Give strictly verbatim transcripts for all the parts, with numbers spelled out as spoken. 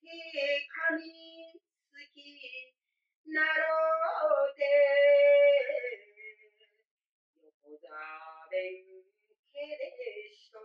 神好きなろうて横座弁慶で人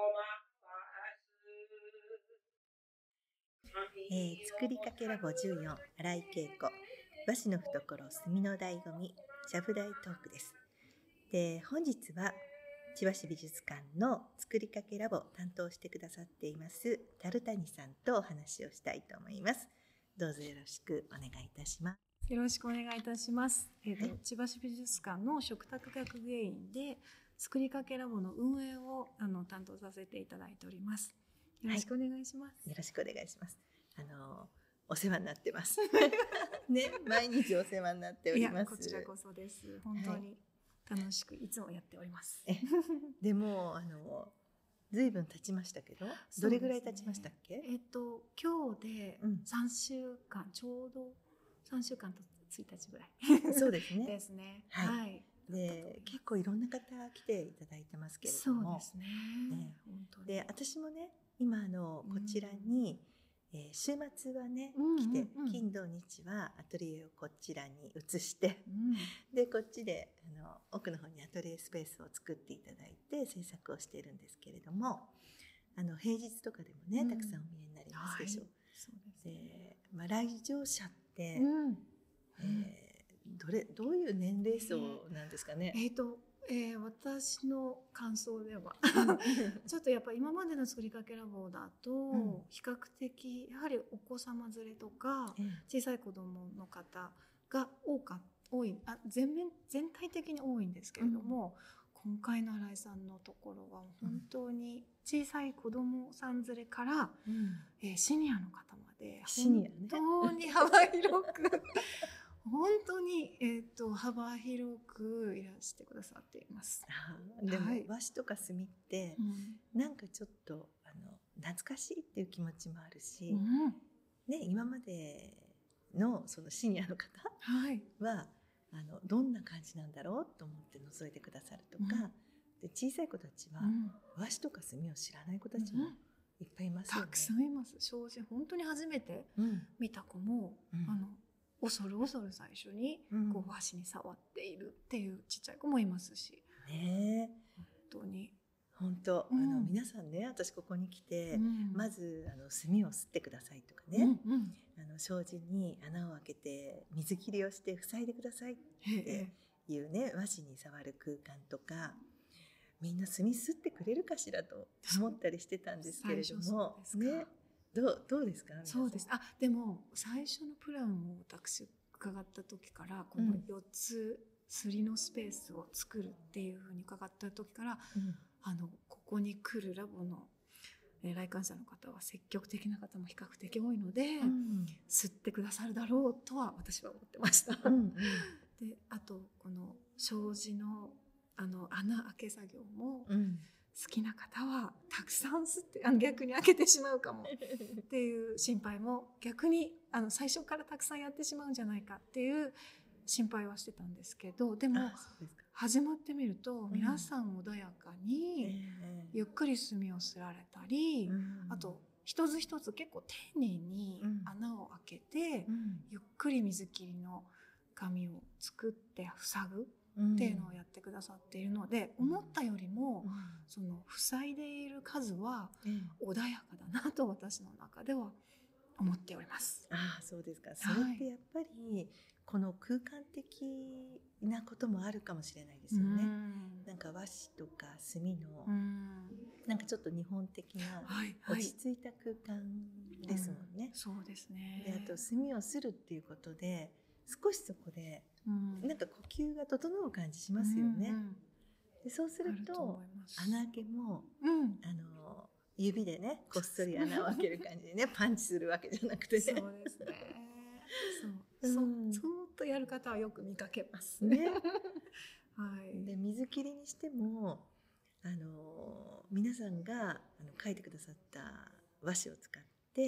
えー、作りかけラボじゅうよん新井恵子和紙の懐墨の醍醐味ちゃぶ台トークです。で本日は千葉市美術館の作りかけラボを担当してくださっています樽谷さんとお話をしたいと思います。どうぞよろしくお願いいたします。 よろしくお願いいたします。えーとはい、千葉市美術館の嘱託学芸員で作りかけラボの運営をあの担当させていただいております。よろしくお願いします。 はい、よろしくお願いします。あのお世話になってますね、毎日お世話になっております。いやこちらこそです。本当に楽しくいつもやっております。 はい、でもあのずいぶん経ちましたけど、どれぐらい経ちましたっけ？ えっと今日でさんしゅうかん、うん、ちょうどさんしゅうかんとついたちぐらいそうですね。 ですね。 はい。はい、で結構いろんな方来ていただいてますけれども、 そうですね。ね本当にで私もね今あのこちらに、うんえー、週末はね、うんうんうん、来て金土日はアトリエをこちらに移して、うん、でこっちであの奥の方にアトリエスペースを作っていただいて制作をしているんですけれども、あの平日とかでもね、うん、たくさんお見えになりますでしょう。はい、そうですね。で、まあ、来場者って、うんえー、どれどういう年齢層なんですかね。 えー、えーとえー、私の感想ではちょっとやっぱり今までの作りかけラボだと比較的やはりお子様連れとか小さい子どもの方が多か多いあ 全, 面全体的に多いんですけれども、うん、今回の新井さんのところは本当に小さい子どもさん連れから、うんえー、シニアの方まで本当に幅広く本当に、えー、と幅広くいらしてくださっています。 あでも、はい、和紙とか墨って、うん、なんかちょっとあの懐かしいっていう気持ちもあるし、うんね、今まで の, そのシニアの方は、はい、あのどんな感じなんだろうと思って覗いてくださるとか、うん、で小さい子たちは、うん、和紙とか墨を知らない子たちもいっぱいいますよね。 たくさんいます。正直本当に初めて見た子も、うん、あの恐る恐る最初にこう和紙に触っているっていうちっちゃい子もいますし、 ね、 本当に本当、うん、あの皆さんね私ここに来て、うん、まずあの墨を吸ってくださいとかね、うんうん、あの障子に穴を開けて水切りをして塞いでくださいっていうね和紙に触る空間とかみんな墨吸ってくれるかしらと思ったりしてたんですけれどもねどう、どうですか？ そうです。あ、でも最初のプランを私伺った時からこのよっつすりのスペースを作るっていうふうに伺った時から、うん、あのここに来るラボの来館者の方は積極的な方も比較的多いので、うん、吸ってくださるだろうとは私は思ってました。うんうん、であとこの障子のあの穴開け作業も、うん好きな方はたくさん吸ってあの逆に開けてしまうかもっていう心配も逆にあの最初からたくさんやってしまうんじゃないかっていう心配はしてたんですけどでも始まってみると皆さん穏やかにゆっくり墨を吸られたり、うん、あと一つ一つ結構丁寧に穴を開けて、うん、ゆっくり水切りの紙を作って塞ぐっていうのをやってくださっているので、うん、思ったよりも、うん、その塞いでいる数は穏やかだなと私の中では思っております。 ああ、そうですか。それってやっぱりこの空間的なこともあるかもしれないですよね。んなんか和紙とか墨のなんかちょっと日本的な落ち着いた空間ですもんね。 うん、そうですね。 であと墨をするっていうことで少しそこでうん、なんか呼吸が整う感じしますよね。うんうん、でそうすると穴開けも、うん、あの指でねこっそり穴を開ける感じでねパンチするわけじゃなくて、ね、 そうですね。そう、うん、そ, そーっとやる方はよく見かけますね。 はい、で水切りにしてもあの皆さんがあの書いてくださった和紙を使って、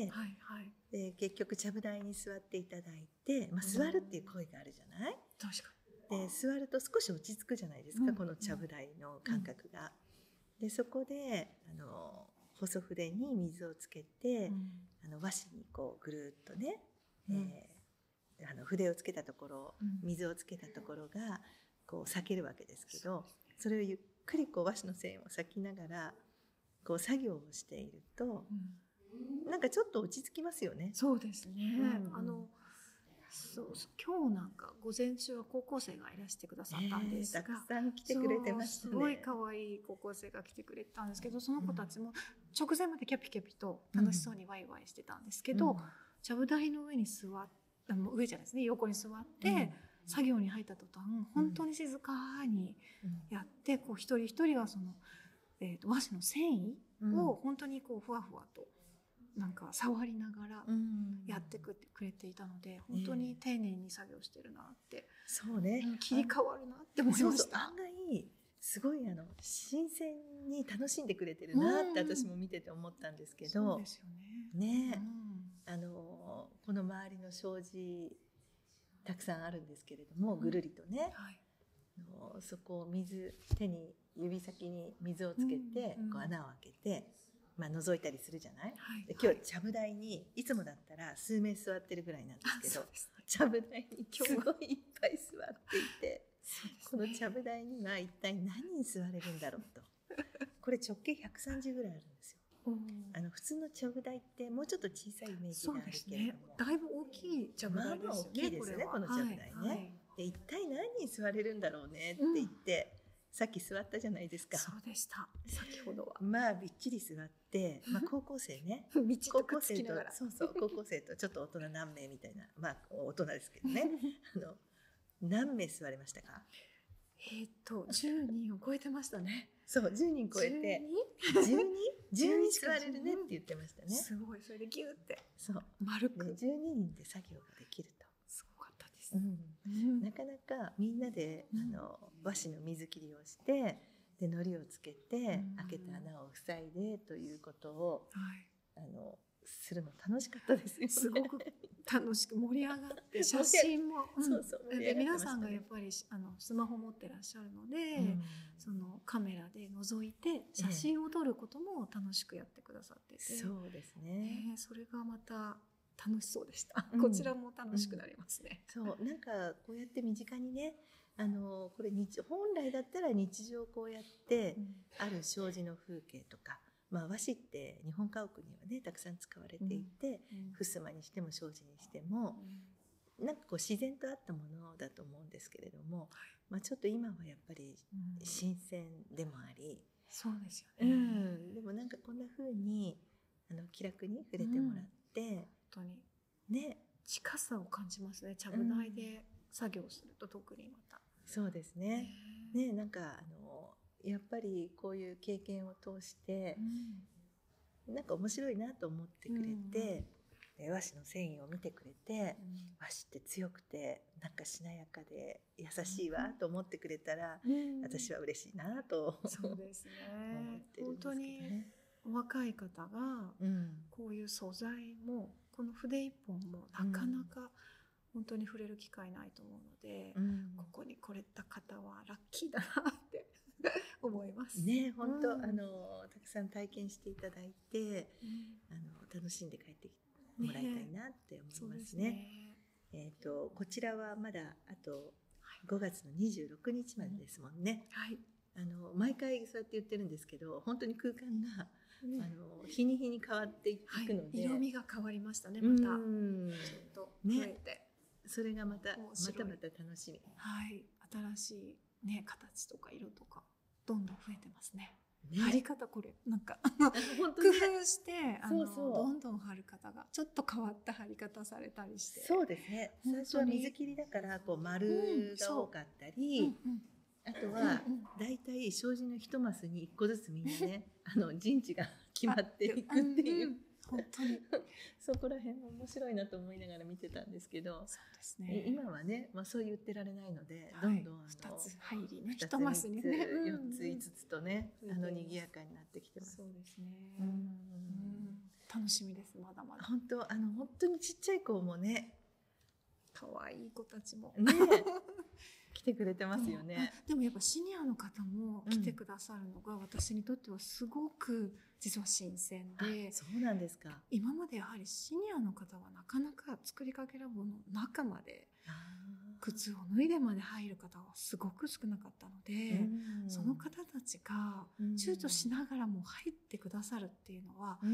はいはい、で結局ちゃぶ台に座っていただいて、まあ、座るっていう行為があるじゃない？ 確かにで座ると少し落ち着くじゃないですか、うん、このちゃぶ台の感覚が、うん、でそこであの細筆に水をつけて、 うん、 あの和紙にこうぐるっとね、 うんえー、あの筆をつけたところ、 うん、 水をつけたところがこう裂けるわけですけど、それをゆっくりこう和紙の線を裂きながらこう作業をしていると、うん、なんかちょっと落ち着きますよね。 そうですね、 うんうん、 あのそう今日なんか午前中は高校生がいらしてくださったんですが、 えー、たくさん来てくれてましたね。 すごい可愛い高校生が来てくれたんですけど、その子たちも直前までキャピキャピと楽しそうにワイワイしてたんですけど、うん、ちゃぶ台の上に座っ上じゃないですね、横に座って、うん、作業に入った途端本当に静かにやって、こう一人一人がその、えーと、和紙の繊維を本当にこうふわふわとなんか触りながらやってくれていたので、本当に丁寧に作業してるなって、 そうね、 切り替わるなって思いました。 そうそう、案外すごいあの新鮮に楽しんでくれてるなって私も見てて思ったんですけど、 そうですよね。 ね、うん、あのこの周りの障子たくさんあるんですけれども、ぐるりとね、はい、のそこを水手に指先に水をつけて、うん、こう穴を開けて、まあ、覗いたりするじゃない、はい、で今日ちゃぶ台にいつもだったら数名座ってるぐらいなんですけど、ちゃぶ台にすごいいっぱい座っていて、このちゃぶ台には一体何人座れるんだろうと。これ直径ひゃくさんじゅうぐらいあるんですよ。あの普通のちゃぶ台ってもうちょっと小さいイメージがあるけれども、 ね、だいぶ大きいちゃぶ台ですよね。まあまあ大きいですね、このちゃぶ台ね、はいはい、で一体何人座れるんだろうねって言って、うん、さっき座ったじゃないですか。 そうでした、先ほどはまあびっちり座って、まあ、高校生ね高校生とそうそう高校生とちょっと大人何名みたいな、まあ大人ですけどねあの何名座れましたか？ えっとじゅうにんを超えてましたね。 そうじゅうにん超えて じゅうに?じゅうに 座れるねって言ってましたね。 すごい、それでギューってそう丸くじゅうににんで作業ができると。 すごかったです、 うんうん、なかなかみんなで、うん、あの和紙の水切りをしてで糊をつけて、うん、開けた穴を塞いでということを、はい、あのするの楽しかったですよね。 すごく楽しく盛り上がって写真も、うん、そうそうで皆さんがやっぱりあのスマホ持ってらっしゃるので、うん、そのカメラで覗いて写真を撮ることも楽しくやってくださってて、 そうですね、 えー、それがまた楽しそうでした、うん、こちらも楽しくなりますね、 うん、そうなんかこうやって身近にねあのこれ日本来だったら日常こうやって、うん、ある障子の風景とか、まあ、和紙って日本家屋にはねたくさん使われていて、うん、襖にしても障子にしても、うん、なんかこう自然とあったものだと思うんですけれども、まあ、ちょっと今はやっぱり新鮮でもあり、 うん、そうですよね、 うん、でもなんかこんな風にあの気楽に触れてもらって、うん、 本当にね近さを感じますね。ちゃぶ台で作業すると特にまた、 そうですね。ね、なんかあのやっぱりこういう経験を通して、うん、なんか面白いなと思ってくれて、うん、和紙の繊維を見てくれて、うん、和紙って強くてなんかしなやかで優しいわと思ってくれたら、うん、私は嬉しいなと、 そうですね、 思ってるんですけどね。 本当に若い方がこういう素材もこの筆一本もなかなか本当に触れる機会ないと思うので、うん、ここに来れた方はラッキーだなって思いますね。本当、うん、あのたくさん体験していただいて、うん、あの楽しんで帰ってもらいたいなって思いますね。ねえーと、こちらはまだあとごがつのにじゅうろくにちまでですもんね、 うん、はい、 あの毎回そうやって言ってるんですけど本当に空間が、うん、あの日に日に変わっていくので、 はい、色味が変わりましたね。またちょっと増えて、 ね、それがまたまたまた楽しみ、 はい、新しい、ね、形とか色とかどんどん増えてますね。ね、貼り方これなんか本当、ね、工夫してあのそうそうどんどん貼る方がちょっと変わった貼り方されたりして、 そうですね。最初は水切りだからこう丸が多かったり、うんうん、あとはだいたい障子の一マスに一個ずつみんなねあの陣地が決まっていくっていう、うんうん、 本当にそこら辺も面白いなと思いながら見てたんですけど、 そうですね、 今はね、まあ、そう言ってられないので、はい、どんどんあのふたつ入りね、 ひとマスにね、よっついつつとね、うん、あの賑やかになってきてます。 そうですね、うんうん、楽しみです。まだまだ本当あの本当にちっちゃい子もね可愛い子たちもね来てくれてますよね。 でもやっぱシニアの方も来てくださるのが私にとってはすごく実は新鮮で、 あ、そうなんですか。 今までやはりシニアの方はなかなか作りかけラボの中まで靴を脱いでまで入る方はすごく少なかったので、うん、その方たちが躊躇しながらも入ってくださるっていうのは、うん、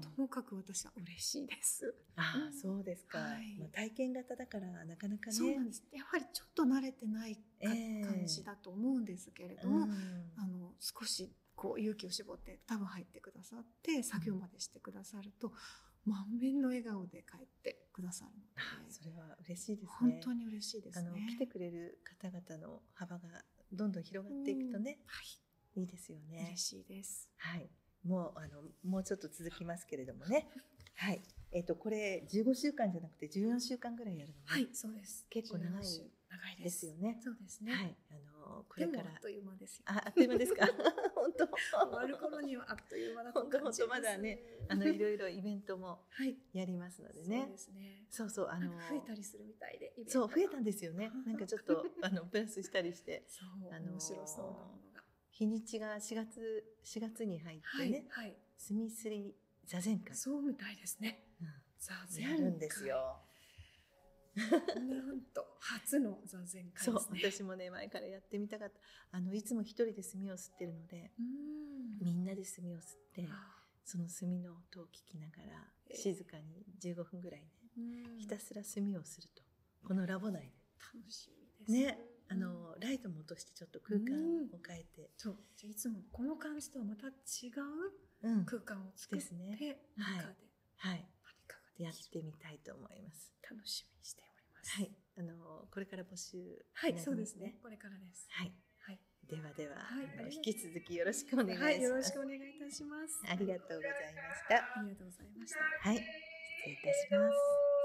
ともかく私は嬉しいです。 ああ、そうですか。はい、まあ、体験型だからなかなかね。 そうなんです。やはりちょっと慣れてないか、えー、感じだと思うんですけれども、うん、あの少しこう勇気を絞って多分入ってくださって作業までしてくださると、うん、満面の笑顔で帰ってくださるので、 それは嬉しいですね。 本当に嬉しいですね。 あの来てくれる方々の幅がどんどん広がっていくとね、うん、はい、いいですよね。 嬉しいです。 はい、もうあのもうちょっと続きますけれどもね。はい、えっとこれじゅうごしゅうかんじゃなくてじゅうよんしゅうかんぐらいやるのね。 はい、そうです。 結構長いですよね。 そうですね。 はい、あのこれからあっという間ですよ。 あ、あっという間ですか。本当。 終わる頃にはあっという間だと感じます。 本当本当まだね、あのいろいろイベントもやりますのでね。 そうですね。 そうそう、あの増えたりするみたいで。 そう、増えたんですよね。なんかちょっとあのプラスしたりして、 そう、あの面白そうなものが。 日にちがしがつしがつに入ってね。はい。スミスリ座禅会。 そうみたいですね。 座禅会やるんですよ。 なんと初の座禅会ですね。 そう、私もね前からやってみたかった。あのいつも一人で炭を吸ってるので、みんなで炭を吸って、その炭の音を聞きながら静かにじゅうごふんぐらいね、ひたすら炭をすると、このラボ内で。 楽しみですね。 あのライトも落としてちょっと空間を変えて、 そう、じゃあいつもこの感じとはまた違う空間を作って、中で、 はい、やってみたいと思います。 楽しみにしております。 はい、あのこれから募集、 はい、そうですね。これからです。 はい、はい、ではでは、引き続きよろしくお願いします。 はい、よろしくお願いいたします。 ありがとうございました。 ありがとうございました。 はい、失礼いたします。